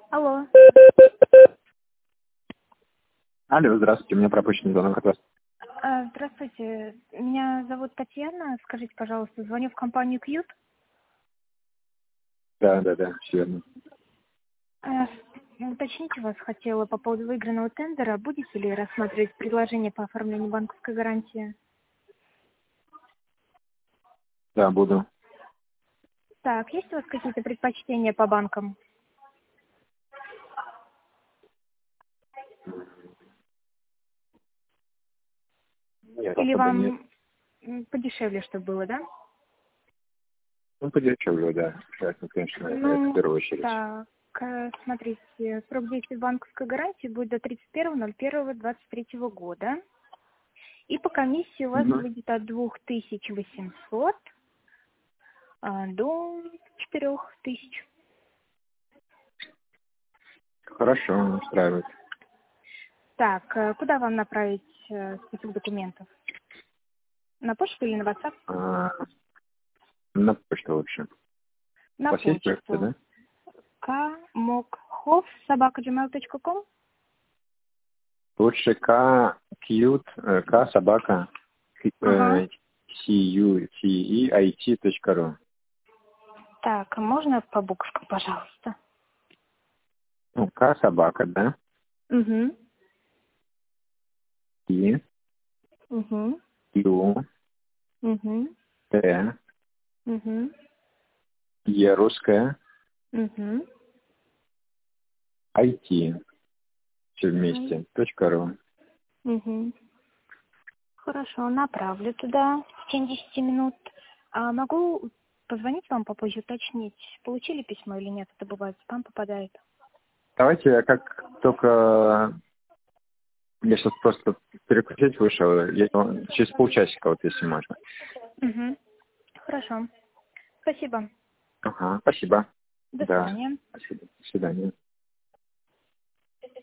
Алло. Алло, здравствуйте, у меня пропущен звонок от вас. Здравствуйте. Меня зовут Татьяна. Скажите, пожалуйста, звоню в компанию Qt. Да, все верно. Уточните вас хотела по поводу выигранного тендера. Будете ли рассматривать предложение по оформлению банковской гарантии? Да, буду. Так, есть у вас какие-то предпочтения по банкам? Нет, Или особо нет. вам подешевле, чтобы было, да? Ну, подешевле, да. Желательно, конечно, это в Ну, первую очередь. так, смотрите, срок действия банковской гарантии будет до 31.01.23 года. И по комиссии у вас Мгм. выйдет от 2800 до 4000. Хорошо, устраивает. Так, куда вам направить список документов? На почту или на WhatsApp? На почту лучше. У На вас есть почта, почту. да? kmokhov@gmail.com. Лучше K собака Ага. CUTEIT.ru. Так, а можно по буквам, пожалуйста? Ну, К собака, да? Угу. И, Угу. Ю, Угу. Т, Угу. Е русская, Угу. IT. Все вместе. .ру. Угу. Хорошо, направлю туда в течение 10 минут. А могу позвонить вам попозже, уточнить, получили письмо или нет? Это бывает, в спам попадает. Давайте я как только я сейчас просто переключить вышел, через полчасика, вот если можно. Угу. Хорошо. Спасибо. Ага, спасибо. До Да, свидания. спасибо. До свидания.